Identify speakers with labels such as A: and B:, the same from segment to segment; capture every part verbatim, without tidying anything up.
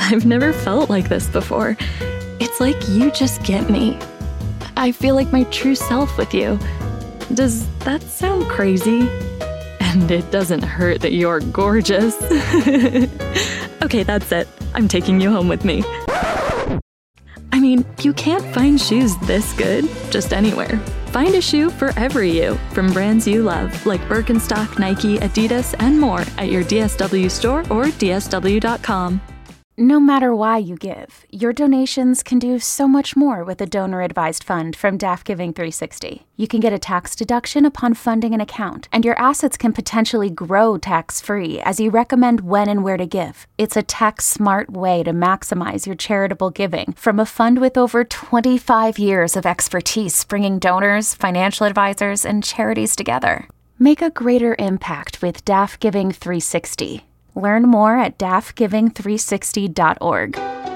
A: I've never felt like this before. It's like you just get me. I feel like my true self with you. Does that sound crazy? And it doesn't hurt that you're gorgeous. Okay, that's it. I'm taking you home with me. I mean, you can't find shoes this good just anywhere. Find a shoe for every you from brands you love, like Birkenstock, Nike, Adidas, and more at your D S W store or D S W dot com.
B: No matter why you give, your donations can do so much more with a donor-advised fund from D A F Giving three sixty. You can get a tax deduction upon funding an account, and your assets can potentially grow tax-free as you recommend when and where to give. It's a tax-smart way to maximize your charitable giving from a fund with over twenty-five years of expertise bringing donors, financial advisors, and charities together. Make a greater impact with D A F Giving three sixty. Learn more at D A F giving three sixty dot org.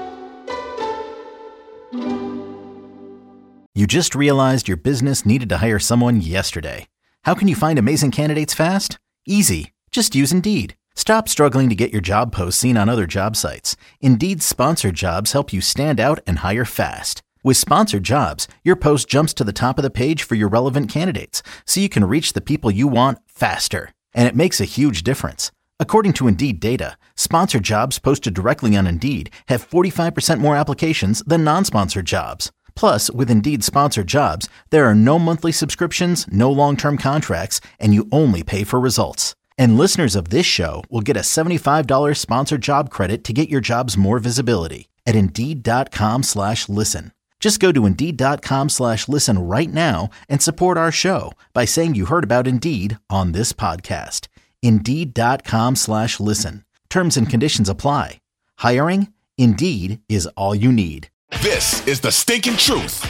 C: You just realized your business needed to hire someone yesterday. How can you find amazing candidates fast? Easy. Just use Indeed. Stop struggling to get your job posts seen on other job sites. Indeed's sponsored jobs help you stand out and hire fast. With sponsored jobs, your post jumps to the top of the page for your relevant candidates, so you can reach the people you want faster. And it makes a huge difference. According to Indeed data, sponsored jobs posted directly on Indeed have forty-five percent more applications than non-sponsored jobs. Plus, with Indeed sponsored jobs, there are no monthly subscriptions, no long-term contracts, and you only pay for results. And listeners of this show will get a seventy-five dollars sponsored job credit to get your jobs more visibility at Indeed.com slash listen. Just go to Indeed.com slash listen right now and support our show by saying you heard about Indeed on this podcast. Indeed.com slash listen. Terms and conditions apply. Hiring? Indeed is all you need.
D: This is the stinking truth.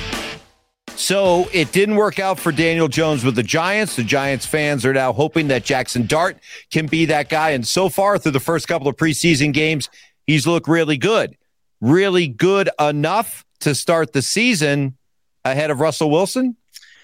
E: So it didn't work out for Daniel Jones with the Giants. The Giants fans are now hoping that Jackson Dart can be that guy. And so far, through the first couple of preseason games, he's looked really good. Really good enough to start the season ahead of Russell Wilson?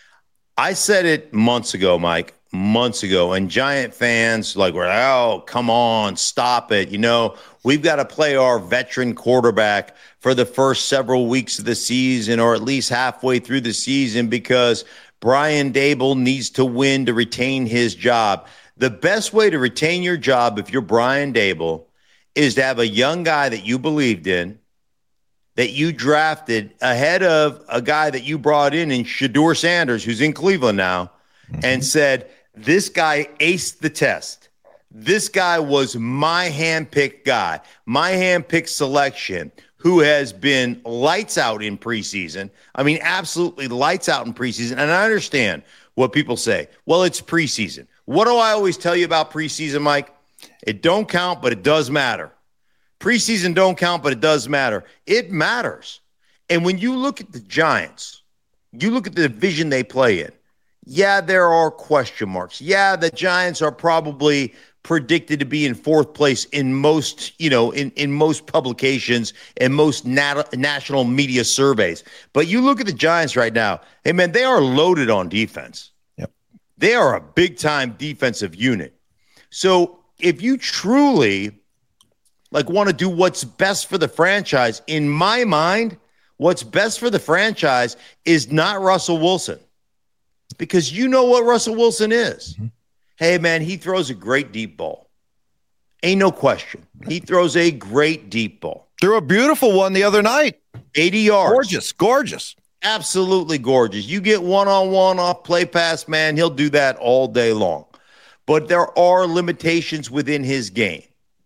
F: I said it months ago, Mike. months ago, and Giant fans like were like, oh, come on, stop it. You know, we've got to play our veteran quarterback for the first several weeks of the season, or at least halfway through the season, because Brian Daboll needs to win to retain his job. The best way to retain your job, if you're Brian Daboll, is to have a young guy that you believed in, that you drafted ahead of a guy that you brought in in Shedeur Sanders, who's in Cleveland now, mm-hmm. and said, this guy aced the test. This guy was my handpicked guy, my handpicked selection, who has been lights out in preseason. I mean, absolutely lights out in preseason. And I understand what people say. Well, it's preseason. What do I always tell you about preseason, Mike? It don't count, but it does matter. Preseason don't count, but it does matter. It matters. And when you look at the Giants, you look at the division they play in, yeah, there are question marks. Yeah, the Giants are probably predicted to be in fourth place in most, you know, in, in most publications and most nat- national media surveys. But you look at the Giants right now, hey, man, they are loaded on defense.
E: Yep.
F: They are a big-time defensive unit. So if you truly, like, want to do what's best for the franchise, in my mind, what's best for the franchise is not Russell Wilson. Because you know what Russell Wilson is. Mm-hmm. Hey, man, he throws a great deep ball. Ain't no question. He throws a great deep ball.
E: Threw a beautiful one the other night.
F: eighty yards.
E: Gorgeous, gorgeous.
F: Absolutely gorgeous. You get one-on-one off play pass, man, he'll do that all day long. But there are limitations within his game.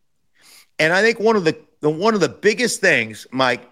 F: And I think one of the, the one of the biggest things, Mike,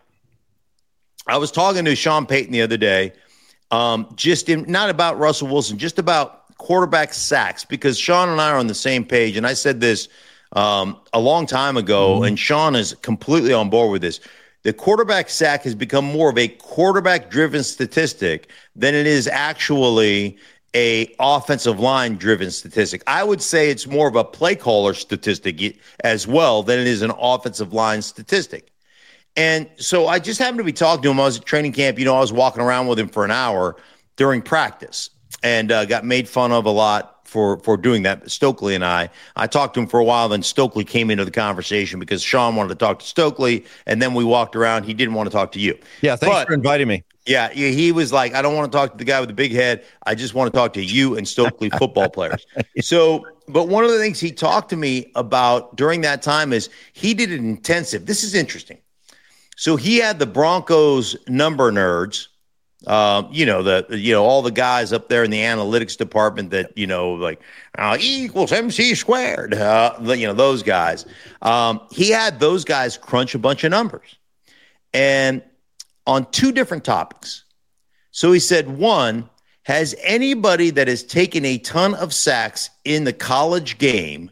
F: I was talking to Sean Payton the other day, Um, just in, not about Russell Wilson, just about quarterback sacks, because Sean and I are on the same page. And I said this um, a long time ago, mm-hmm. and Sean is completely on board with this. The quarterback sack has become more of a quarterback-driven statistic than it is actually a offensive line-driven statistic. I would say it's more of a play caller statistic as well than it is an offensive line statistic. And so I just happened to be talking to him. I was at training camp. You know, I was walking around with him for an hour during practice, and uh, got made fun of a lot for for doing that. Stokely and I, I talked to him for a while. Then Stokely came into the conversation because Sean wanted to talk to Stokely, and then we walked around. He didn't want to talk to you.
E: Yeah, thanks
F: but,
E: for inviting me.
F: Yeah, he was like, I don't want to talk to the guy with the big head. I just want to talk to you and Stokely football players. So, but one of the things he talked to me about during that time is he did an intensive. This is interesting. So he had the Broncos number nerds. Um, you know, the, you know, all the guys up there in the analytics department that, you know, like uh, E equals M C squared, uh, you know, those guys. Um, he had those guys crunch a bunch of numbers and on two different topics. So he said, one, has anybody that has taken a ton of sacks in the college game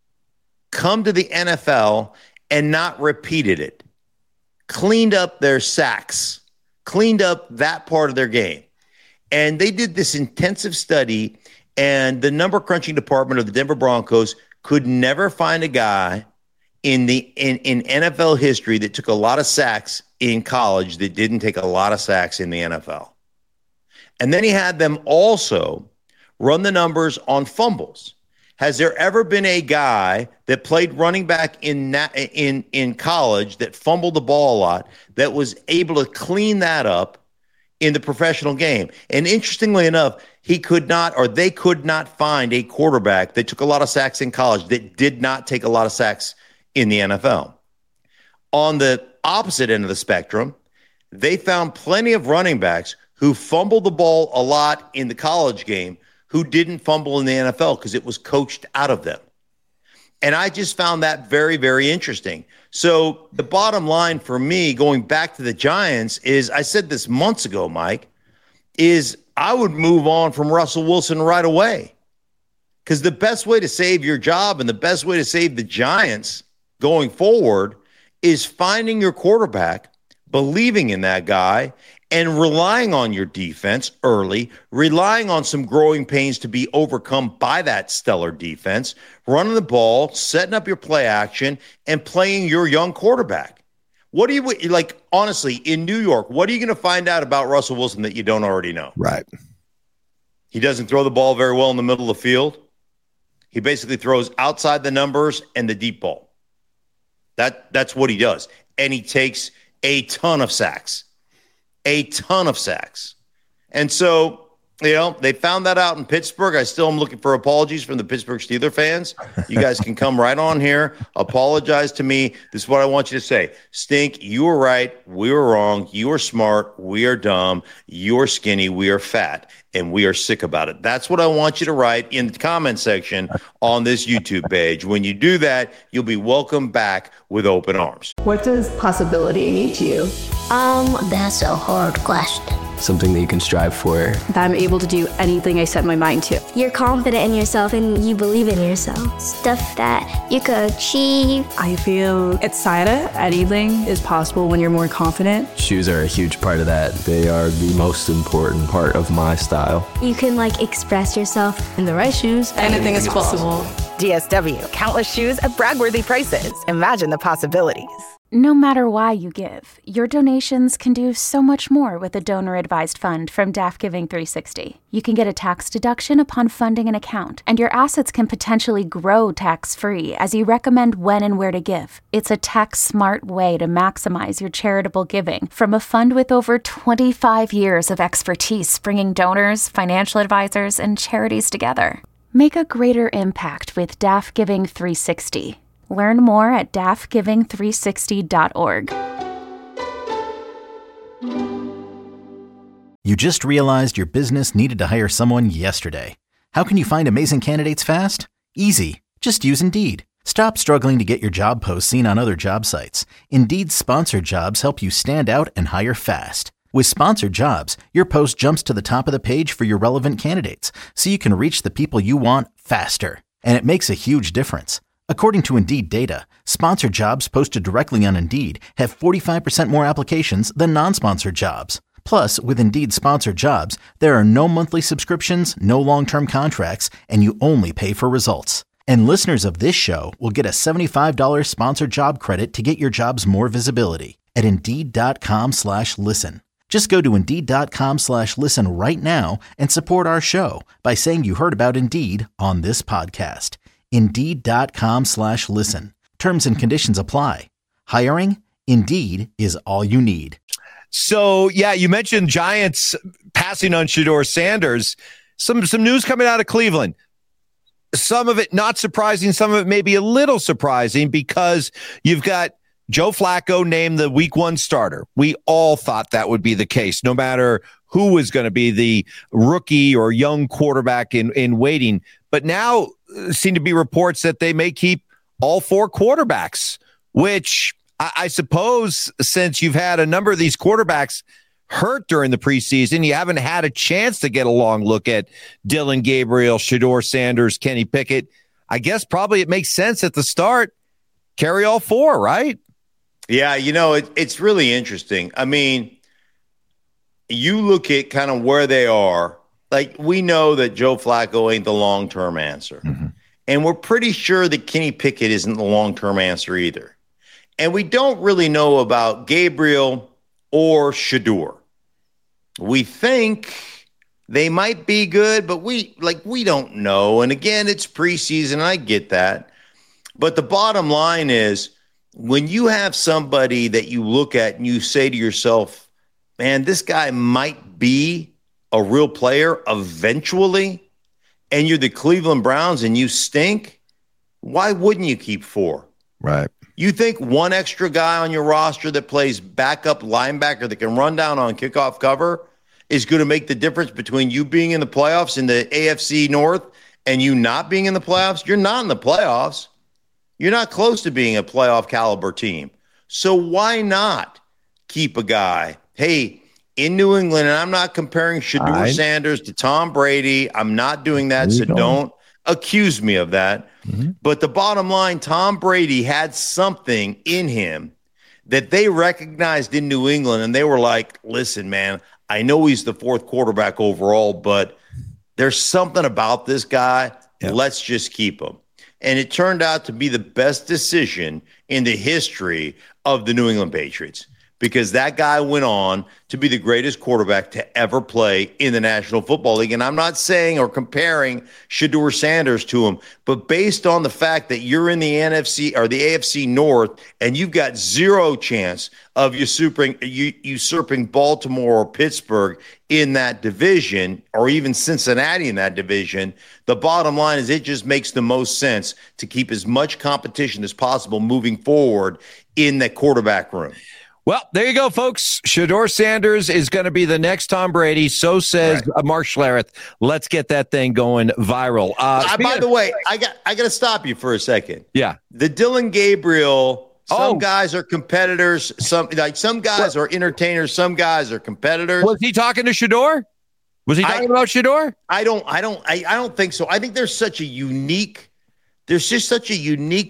F: come to the N F L and not repeated it, cleaned up their sacks, cleaned up that part of their game? And they did this intensive study, and the number crunching department of the Denver Broncos could never find a guy in the in, in N F L history that took a lot of sacks in college that didn't take a lot of sacks in the N F L. And then he had them also run the numbers on fumbles. Has there ever been a guy that played running back in in in college that fumbled the ball a lot that was able to clean that up in the professional game? And interestingly enough, he could not, or they could not find a quarterback that took a lot of sacks in college that did not take a lot of sacks in the N F L. On the opposite end of the spectrum, they found plenty of running backs who fumbled the ball a lot in the college game who didn't fumble in the N F L because it was coached out of them. And I just found that very, very interesting. So the bottom line for me, going back to the Giants, is I said this months ago, Mike, is I would move on from Russell Wilson right away. Because the best way to save your job and the best way to save the Giants going forward is finding your quarterback, believing in that guy, and relying on your defense early, relying on some growing pains to be overcome by that stellar defense, running the ball, setting up your play action, and playing your young quarterback. What do you, like, honestly, in New York, what are you going to find out about Russell Wilson that you don't already know?
G: Right.
F: He doesn't throw the ball very well in the middle of the field. He basically throws outside the numbers and the deep ball. That, that's what he does. And he takes a ton of sacks. A ton of sacks. And so, you know, they found that out in Pittsburgh. I still am looking for apologies from the Pittsburgh Steelers fans. You guys can come right on here, apologize to me. This is what I want you to say. Stink, you were right. We were wrong. You are smart. We are dumb. You are skinny. We are fat. And we are sick about it. That's what I want you to write in the comment section on this YouTube page. When you do that, you'll be welcomed back with open arms.
H: What does possibility mean to you?
I: Um, that's a hard question.
G: Something that you can strive for.
H: That I'm able to do anything I set my mind to.
I: You're confident in yourself and you believe in yourself. Stuff that you could achieve.
H: I feel excited. Anything is possible when you're more confident.
G: Shoes are a huge part of that. They are the most important part of my style.
I: You can, like, express yourself.
H: In the right shoes, anything is possible.
J: D S W, countless shoes at brag-worthy prices. Imagine the possibilities.
B: No matter why you give, your donations can do so much more with a donor-advised fund from Daft Giving three sixty. You can get a tax deduction upon funding an account, and your assets can potentially grow tax-free as you recommend when and where to give. It's a tax-smart way to maximize your charitable giving from a fund with over twenty-five years of expertise bringing donors, financial advisors, and charities together. Make a greater impact with Daft Giving three sixty. Learn more at daft giving three sixty dot org.
C: You just realized your business needed to hire someone yesterday. How can you find amazing candidates fast? Easy. Just use Indeed. Stop struggling to get your job posts seen on other job sites. Indeed's sponsored jobs help you stand out and hire fast. With sponsored jobs, your post jumps to the top of the page for your relevant candidates, so you can reach the people you want faster. And it makes a huge difference. According to Indeed data, sponsored jobs posted directly on Indeed have forty-five percent more applications than non-sponsored jobs. Plus, with Indeed sponsored jobs, there are no monthly subscriptions, no long-term contracts, and you only pay for results. And listeners of this show will get a seventy-five dollars sponsored job credit to get your jobs more visibility at Indeed.com slash listen. Just go to Indeed.com slash listen right now and support our show by saying you heard about Indeed on this podcast. Indeed.com slash listen. Terms and conditions apply. Hiring? Indeed is all you need.
E: So, yeah, you mentioned Giants passing on Shedeur Sanders. Some, some news coming out of Cleveland. Some of it not surprising. Some of it maybe a little surprising because you've got Joe Flacco named the week one starter. We all thought that would be the case, no matter who was going to be the rookie or young quarterback in, in waiting. But now uh, seem to be reports that they may keep all four quarterbacks, which I, I suppose since you've had a number of these quarterbacks hurt during the preseason, you haven't had a chance to get a long look at Dillon Gabriel, Shedeur Sanders, Kenny Pickett. I guess probably it makes sense at the start, carry all four, right?
F: Yeah, you know, it, it's really interesting. I mean, you look at kind of where they are. Like, we know that Joe Flacco ain't the long-term answer. Mm-hmm. And we're pretty sure that Kenny Pickett isn't the long-term answer either. And we don't really know about Gabriel or Shedeur. We think they might be good, but we like we don't know. And again, it's preseason. I get that. But the bottom line is, when you have somebody that you look at and you say to yourself, man, this guy might be a real player eventually, and you're the Cleveland Browns and you stink, why wouldn't you keep four?
E: Right.
F: You think one extra guy on your roster that plays backup linebacker that can run down on kickoff cover is going to make the difference between you being in the playoffs in the A F C North and you not being in the playoffs? You're not in the playoffs. You're not close to being a playoff caliber team. So why not keep a guy? Hey, in New England, and I'm not comparing Shedeur I, Sanders to Tom Brady. I'm not doing that, so don't. don't accuse me of that. Mm-hmm. But the bottom line, Tom Brady had something in him that they recognized in New England, and they were like, listen, man, I know he's the fourth quarterback overall, but there's something about this guy. Yep. Let's just keep him. And it turned out to be the best decision in the history of the New England Patriots, because that guy went on to be the greatest quarterback to ever play in the National Football League. And I'm not saying or comparing Shedeur Sanders to him, but based on the fact that you're in the N F C or the A F C North and you've got zero chance of usurping, usurping Baltimore or Pittsburgh in that division, or even Cincinnati in that division, the bottom line is it just makes the most sense to keep as much competition as possible moving forward in the quarterback room.
E: Well, there you go, folks. Shedeur Sanders is going to be the next Tom Brady. So says right. Mark Schlereth. Let's get that thing going viral. Uh,
F: uh, by the way, I got I got to stop you for a second.
E: Yeah,
F: the Dillon Gabriel. Some
E: oh.
F: guys are competitors. Some like some guys what? are entertainers. Some guys are competitors.
E: Was he talking to Shedeur? Was he talking I, about Shedeur?
F: I don't. I don't. I, I don't think so. I think there's such a unique. There's just such a unique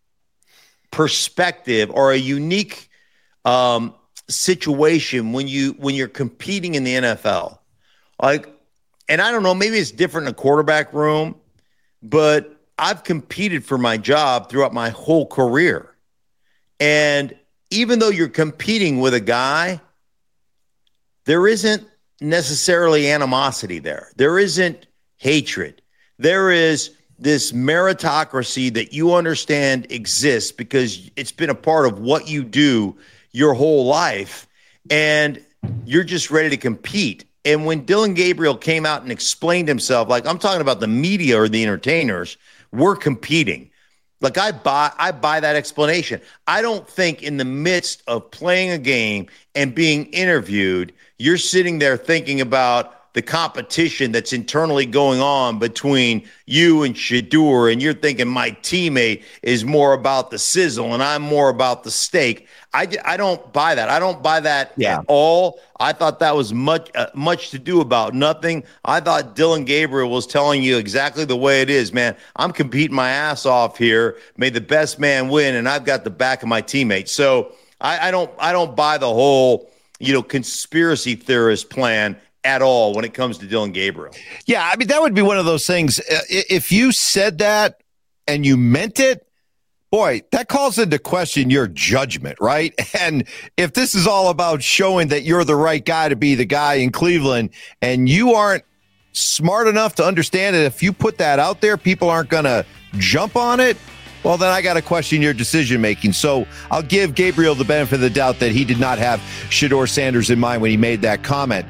F: perspective or a unique. Um, situation when you when you're competing in the N F L, like, and I don't know, maybe it's different in a quarterback room, but I've competed for my job throughout my whole career, and even though you're competing with a guy, there isn't necessarily animosity there. There isn't hatred. There is this meritocracy that you understand exists because it's been a part of what you do your whole life, and you're just ready to compete. And when Dillon Gabriel came out and explained himself, like I'm talking about the media or the entertainers, we're competing. Like I buy, I buy that explanation. I don't think in the midst of playing a game and being interviewed, you're sitting there thinking about the competition that's internally going on between you and Shedeur, and you're thinking my teammate is more about the sizzle and I'm more about the steak. I, I don't buy that. I don't buy that yeah. at all. I thought that was much uh, much to do about nothing. I thought Dillon Gabriel was telling you exactly the way it is, man. I'm competing my ass off here. May the best man win, and I've got the back of my teammates. So I, I don't I don't buy the whole you know conspiracy theorist plan at all when it comes to Dillon Gabriel.
E: Yeah, I mean, that would be one of those things. If you said that and you meant it, Boy, that calls into question your judgment, right? And if this is all about showing that you're the right guy to be the guy in Cleveland, and you aren't smart enough to understand that if you put that out there, people aren't going to jump on it, well, then I got to question your decision-making. So I'll give Gabriel the benefit of the doubt that he did not have Shedeur Sanders in mind when he made that comment.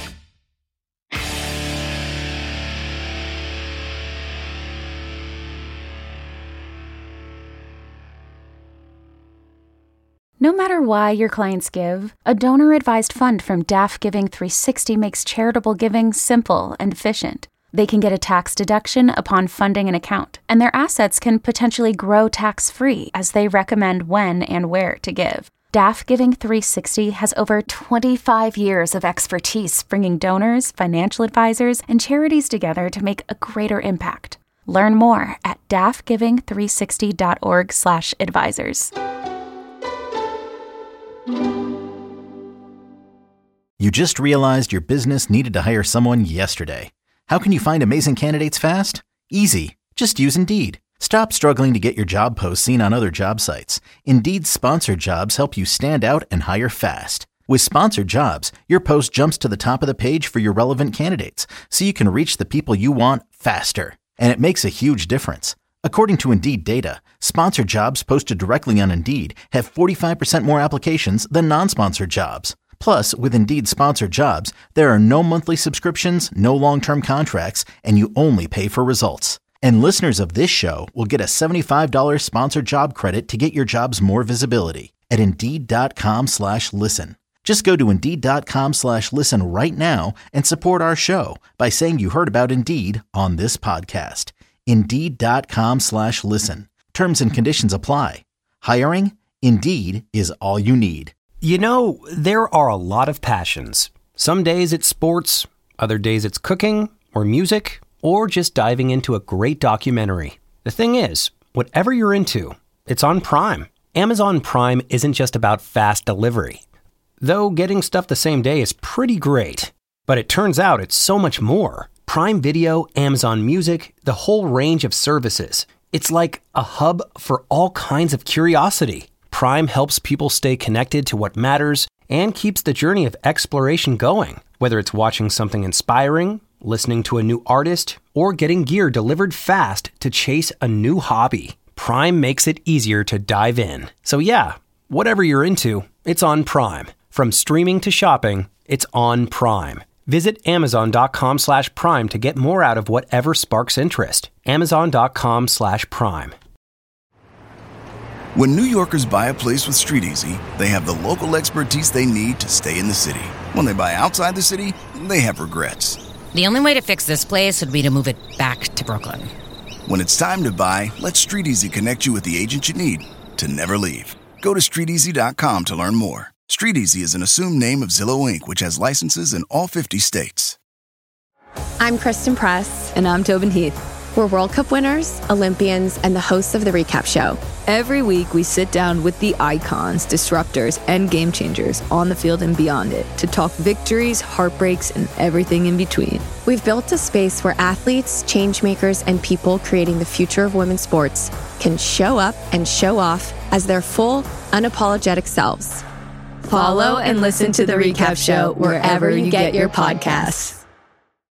B: No matter why your clients give, a donor-advised fund from D A F Giving three sixty makes charitable giving simple and efficient. They can get a tax deduction upon funding an account, and their assets can potentially grow tax-free as they recommend when and where to give. D A F Giving three sixty has over twenty-five years of expertise bringing donors, financial advisors, and charities together to make a greater impact. Learn more at D A F giving three sixty dot org slash advisors.
C: You just realized your business needed to hire someone yesterday. How can you find amazing candidates fast? Easy. Just use Indeed. Stop struggling to get your job posts seen on other job sites. Indeed's sponsored jobs help you stand out and hire fast. With sponsored jobs, your post jumps to the top of the page for your relevant candidates, so you can reach the people you want faster. And it makes a huge difference. According to Indeed data, sponsored jobs posted directly on Indeed have forty-five percent more applications than non-sponsored jobs. Plus, with Indeed sponsored jobs, there are no monthly subscriptions, no long-term contracts, and you only pay for results. And listeners of this show will get a seventy-five dollars sponsored job credit to get your jobs more visibility at Indeed.com slash listen. Just go to Indeed.com slash listen right now and support our show by saying you heard about Indeed on this podcast. Indeed.com slash listen. Terms and conditions apply. Hiring? Indeed is all you need.
K: You know, there are a lot of passions. Some days it's sports, other days it's cooking or music, or just diving into a great documentary. The thing is, whatever you're into, it's on Prime. Amazon Prime isn't just about fast delivery. Though getting stuff the same day is pretty great. But it turns out it's so much more. Prime Video, Amazon Music, the whole range of services. It's like a hub for all kinds of curiosity. Prime helps people stay connected to what matters and keeps the journey of exploration going. Whether it's watching something inspiring, listening to a new artist, or getting gear delivered fast to chase a new hobby, Prime makes it easier to dive in. So yeah, whatever you're into, it's on Prime. From streaming to shopping, it's on Prime. Visit Amazon.com slash Prime to get more out of whatever sparks interest. Amazon.com slash Prime.
L: When New Yorkers buy a place with StreetEasy, they have the local expertise they need to stay in the city. When they buy outside the city, they have regrets.
M: The only way to fix this place would be to move it back to Brooklyn.
L: When it's time to buy, let StreetEasy connect you with the agent you need to never leave. Go to street easy dot com to learn more. StreetEasy is an assumed name of Zillow Incorporated, which has licenses in all fifty states.
N: I'm Kristen Press.
O: And I'm Tobin Heath.
N: We're World Cup winners, Olympians, and the hosts of The Recap Show.
O: Every week, we sit down with the icons, disruptors, and game changers on the field and beyond it to talk victories, heartbreaks, and everything in between.
N: We've built a space where athletes, change makers, and people creating the future of women's sports can show up and show off as their full, unapologetic selves.
O: Follow and listen to The Recap Show wherever you get your podcasts.